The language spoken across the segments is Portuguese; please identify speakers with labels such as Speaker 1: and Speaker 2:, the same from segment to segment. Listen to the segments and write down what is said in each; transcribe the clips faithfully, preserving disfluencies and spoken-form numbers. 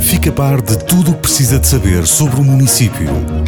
Speaker 1: Fique a par de tudo o que precisa de saber sobre o município.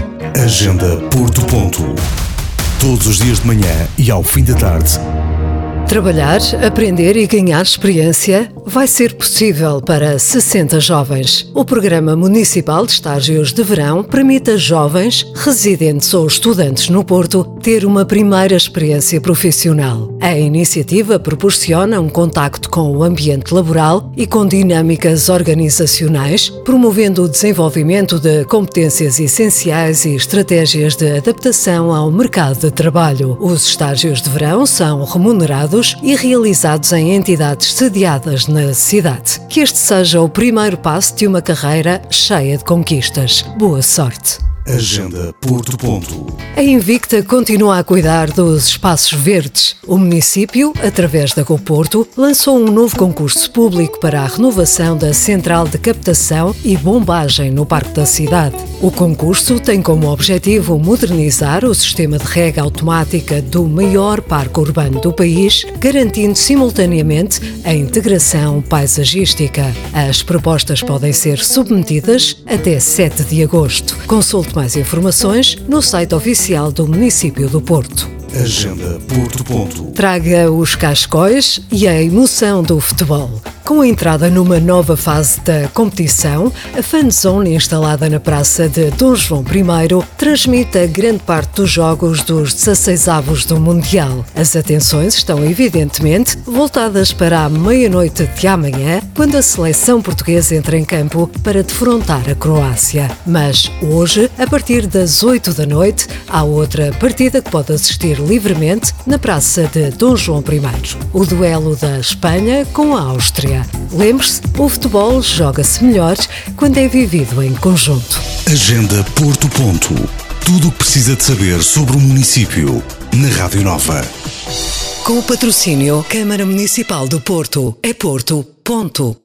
Speaker 1: Agenda Porto Ponto. Todos os dias de manhã e ao fim da tarde.
Speaker 2: Trabalhar, aprender e ganhar experiência vai ser possível para sessenta jovens. O Programa Municipal de Estágios de Verão permite a jovens, residentes ou estudantes no Porto, ter uma primeira experiência profissional. A iniciativa proporciona um contacto com o ambiente laboral e com dinâmicas organizacionais, promovendo o desenvolvimento de competências essenciais e estratégias de adaptação ao mercado de trabalho. Os estágios de verão são remunerados e realizados em entidades sediadas na cidade. Que este seja o primeiro passo de uma carreira cheia de conquistas. Boa sorte!
Speaker 1: Agenda Porto Ponto.
Speaker 2: A Invicta continua a cuidar dos espaços verdes. O município, através da GoPorto, lançou um novo concurso público para a renovação da central de captação e bombagem no Parque da Cidade. O concurso tem como objetivo modernizar o sistema de rega automática do maior parque urbano do país, garantindo simultaneamente a integração paisagística. As propostas podem ser submetidas até sete de agosto. Consulte mais informações no site oficial do município do Porto.
Speaker 1: Agenda Porto Ponto.
Speaker 2: Traga os cascóis e a emoção do futebol. Com a entrada numa nova fase da competição, a fanzone instalada na Praça de Dom João I transmite a grande parte dos jogos dos dezasseisavos do Mundial. As atenções estão evidentemente voltadas para a meia-noite de amanhã, quando a seleção portuguesa entra em campo para defrontar a Croácia. Mas hoje, a partir das oito da noite, há outra partida que pode assistir livremente na Praça de Dom João I. O duelo da Espanha com a Áustria. Lembre-se, o futebol joga-se melhor quando é vivido em conjunto.
Speaker 1: Agenda Porto Ponto. Tudo o que precisa de saber sobre o município na Rádio Nova.
Speaker 2: Com o patrocínio Câmara Municipal do Porto. É Porto. Ponto.